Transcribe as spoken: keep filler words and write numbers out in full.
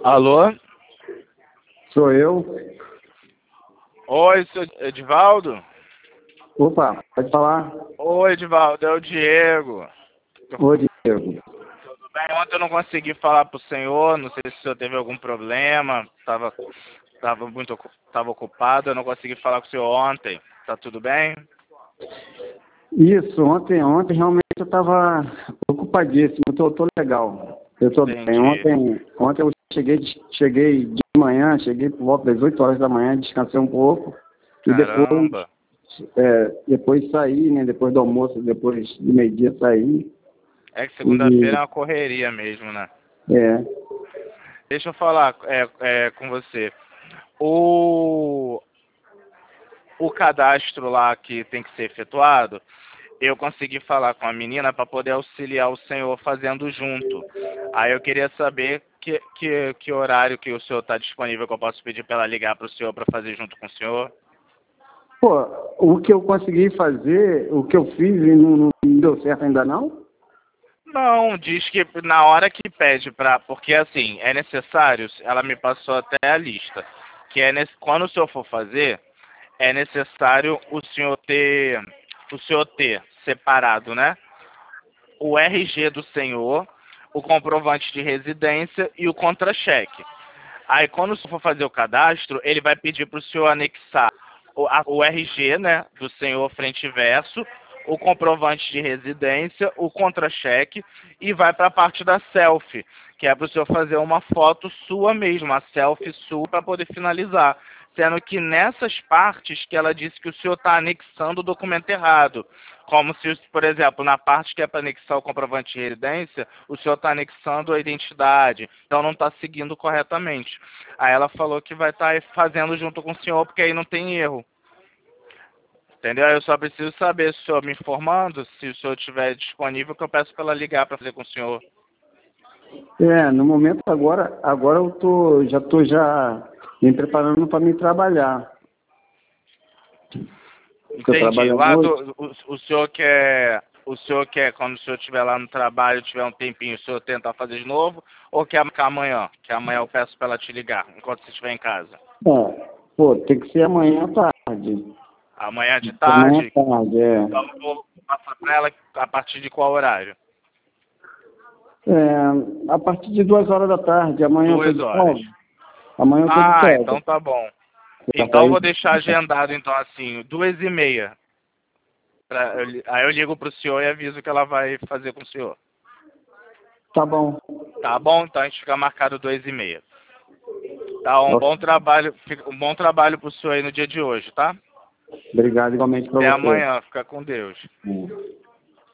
Alô? Sou eu. Oi, seu Edivaldo? Opa, pode falar. Oi, Edivaldo, é o Diego. Oi, Diego. Tudo bem? Ontem eu não consegui falar pro senhor, não sei se o senhor teve algum problema, tava, tava muito ocu- tava ocupado, eu não consegui falar com o senhor ontem. Tá tudo bem? Isso, ontem, ontem realmente eu estava ocupadíssimo, eu tô, tô legal. Eu tô bem. Entendi. Ontem, ontem eu cheguei, de- cheguei de manhã, cheguei por volta das oito horas da manhã, descansei um pouco. E depois, Caramba. é, depois saí, né? Depois do almoço, depois do meio-dia saí. É que segunda-feira E é uma correria mesmo, né? é, Deixa eu falar é, é, com você. O, o cadastro lá que tem que ser efetuado, eu consegui falar com a menina para poder auxiliar o senhor fazendo junto. Aí eu queria saber que, que, que horário que o senhor está disponível, que eu posso pedir para ela ligar para o senhor para fazer junto com o senhor. pô, o que eu consegui fazer, o que eu fiz e não, não deu certo ainda não? Não, diz que na hora que pede para... Porque assim, é necessário, ela me passou até a lista, que é nesse, quando o senhor for fazer, é necessário o senhor ter, o senhor ter separado, né? O R G do senhor, o comprovante de residência e o contra-cheque. Aí, quando o senhor for fazer o cadastro, ele vai pedir para o senhor anexar o, a- o R G, né, do senhor frente e verso, o comprovante de residência, o contra-cheque e vai para a parte da selfie, que é para o senhor fazer uma foto sua mesmo, uma selfie sua para poder finalizar. Sendo que nessas partes que ela disse que o senhor está anexando o documento errado. Como se, por exemplo, na parte que é para anexar o comprovante de residência, o senhor está anexando a identidade. Então não está seguindo corretamente. Aí ela falou que vai estar fazendo junto com o senhor, porque aí não tem erro. Entendeu? Eu só preciso saber se o senhor me informando, se o senhor estiver disponível, que eu peço para ela ligar para fazer com o senhor. É, no momento agora, agora eu tô, já tô já me preparando para me trabalhar. Porque eu Entendi. trabalho à Lá noite. do, o, o senhor quer, o senhor quer, quando o senhor estiver lá no trabalho, tiver um tempinho, o senhor tentar fazer de novo, ou quer marcar amanhã? Que amanhã eu peço para ela te ligar, enquanto você estiver em casa. É, pô, tem que ser amanhã à tarde. Amanhã de Amanhã tarde, à tarde, é. então eu vou passar para ela a partir de qual horário? É, a partir de duas horas da tarde, amanhã eu tô Duas de horas. folga. Amanhã eu tô de Ah, folga. então tá bom. Certo Então eu aí? vou deixar agendado, então, assim, duas e meia. Pra, eu li- aí eu ligo pro senhor e aviso que ela vai fazer com o senhor. Tá bom. Tá bom? Então a gente fica marcado duas e meia. Tá, um Ok. bom trabalho, fica- um bom trabalho pro senhor aí no dia de hoje, tá? Obrigado igualmente para Até você. amanhã, fica com Deus. É.